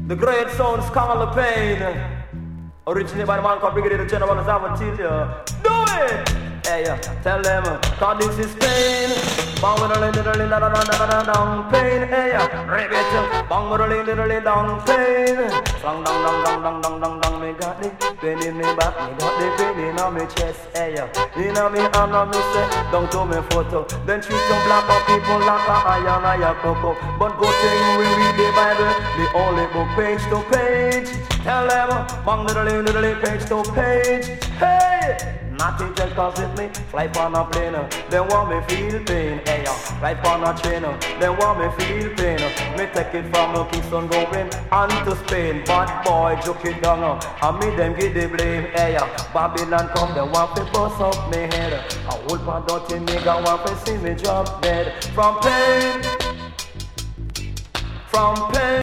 The great sounds call the pain. Originated by the man called Brigadier General Zavatilia. Do it! Hey, tell them, cause this is pain. Bang with a little down pain. Hey, ribbit. Bang with a little down pain. Dong dong dong dong dong dong dong dong. Me got the pain in me back. Me got the pain in my chest. Hey, in me arm, me say, down to me photo. Then treat some black people like a iron or a cocoa. But good thing we read the Bible, the only book page to page. Tell them, bang little page to page. Hey! Nothing just cause it me, fly on a plane, they want me feel pain, hey, fly on a train, they want me feel pain, me take it from Kingston going on to Spain, bad boy joke it down, and me them give the blame, hey, Babylon come, they want to bust up me head, a whole pan dirty nigga want to see me drop dead, from pain.